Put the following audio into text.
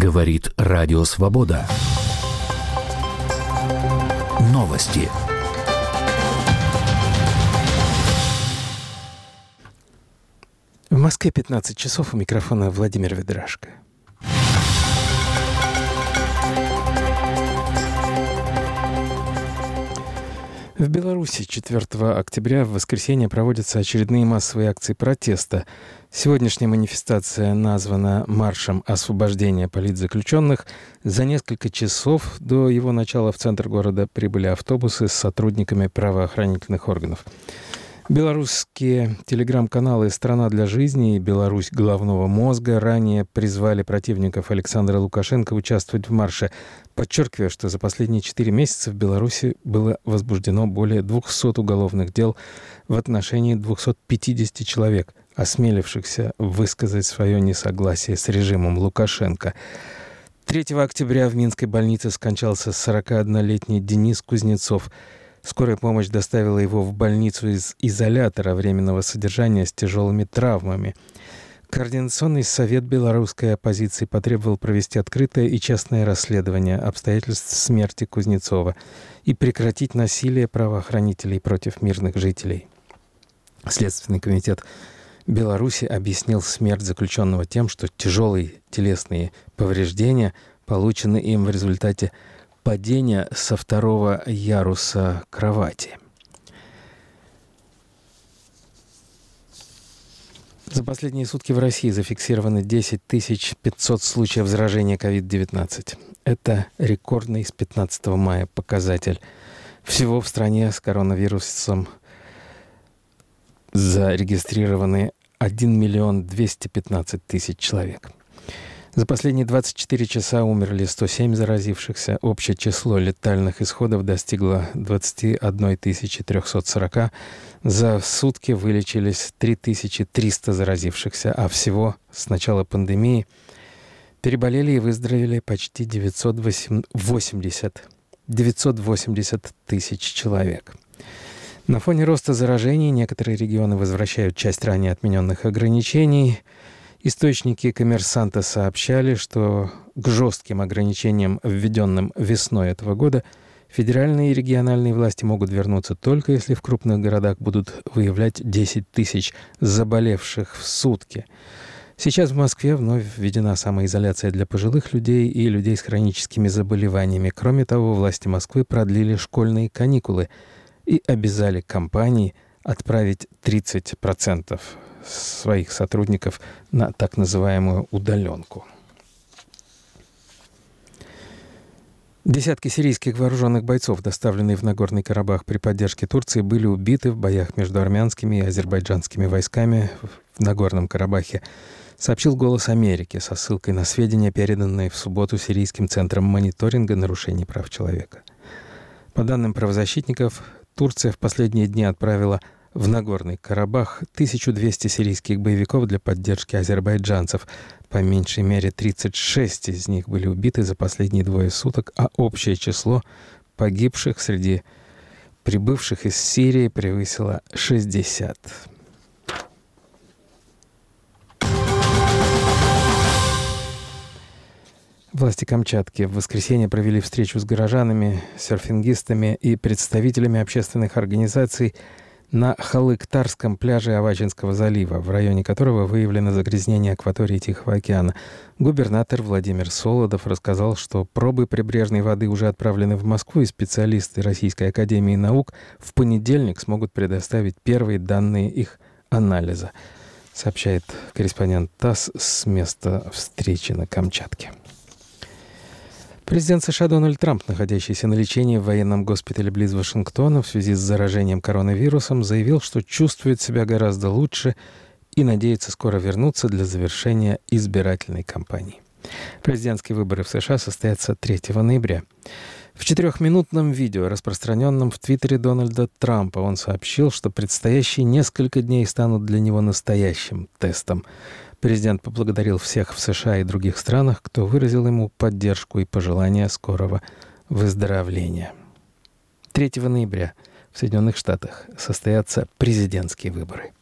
Говорит Радио Свобода. Новости. В Москве 15 часов, у микрофона Владимир Ведрашко. В Беларуси 4 октября в воскресенье проводятся очередные массовые акции протеста. Сегодняшняя манифестация названа «Маршем освобождения политзаключенных». За несколько часов до его начала в центр города прибыли автобусы с сотрудниками правоохранительных органов. Белорусские телеграм-каналы «Страна для жизни» и «Беларусь головного мозга» ранее призвали противников Александра Лукашенко участвовать в марше, подчеркивая, что за последние 4 месяца в Беларуси было возбуждено более 200 уголовных дел в отношении 250 человек, осмелившихся высказать свое несогласие с режимом Лукашенко. 3 октября в Минской больнице скончался 41-летний Денис Кузнецов. Скорая помощь доставила его в больницу из изолятора временного содержания с тяжелыми травмами. Координационный совет белорусской оппозиции потребовал провести открытое и честное расследование обстоятельств смерти Кузнецова и прекратить насилие правоохранителей против мирных жителей. Следственный комитет Беларуси объяснил смерть заключенного тем, что тяжелые телесные повреждения получены им в результате падения со 2-го яруса кровати. За последние сутки в России зафиксировано 10 500 случаев заражения COVID-19. Это рекордный с 15 мая показатель. Всего в стране с коронавирусом зарегистрированы 1 215 000 человек. За последние 24 часа умерли 107 заразившихся. Общее число летальных исходов достигло 21 340. За сутки вылечились 3300 заразившихся, а всего с начала пандемии переболели и выздоровели почти 980 000 человек. На фоне роста заражений некоторые регионы возвращают часть ранее отмененных ограничений. Источники «Коммерсанта» сообщали, что к жестким ограничениям, введенным весной этого года, федеральные и региональные власти могут вернуться только если в крупных городах будут выявлять 10 000 заболевших в сутки. Сейчас в Москве вновь введена самоизоляция для пожилых людей и людей с хроническими заболеваниями. Кроме того, власти Москвы продлили школьные каникулы и обязали компании отправить 30% своих сотрудников на так называемую удаленку. Десятки сирийских вооруженных бойцов, доставленные в Нагорный Карабах при поддержке Турции, были убиты в боях между армянскими и азербайджанскими войсками в Нагорном Карабахе, сообщил «Голос Америки» со ссылкой на сведения, переданные в субботу Сирийским центром мониторинга нарушений прав человека. По данным правозащитников, Турция в последние дни отправила в Нагорный Карабах 1200 сирийских боевиков для поддержки азербайджанцев. По меньшей мере 36 из них были убиты за последние 2 суток, а общее число погибших среди прибывших из Сирии превысило 60. Власти Камчатки в воскресенье провели встречу с горожанами, серфингистами и представителями общественных организаций на Халыктарском пляже Авачинского залива, в районе которого выявлено загрязнение акватории Тихого океана. Губернатор Владимир Солодов рассказал, что пробы прибрежной воды уже отправлены в Москву, и специалисты Российской академии наук в понедельник смогут предоставить первые данные их анализа, сообщает корреспондент ТАСС с места встречи на Камчатке. Президент США Дональд Трамп, находящийся на лечении в военном госпитале близ Вашингтона в связи с заражением коронавирусом, заявил, что чувствует себя гораздо лучше и надеется скоро вернуться для завершения избирательной кампании. Президентские выборы в США состоятся 3 ноября. В 4-минутном видео, распространенном в Твиттере Дональда Трампа, он сообщил, что предстоящие несколько дней станут для него настоящим тестом. Президент поблагодарил всех в США и других странах, кто выразил ему поддержку и пожелания скорого выздоровления. 3 ноября в Соединенных Штатах состоятся президентские выборы.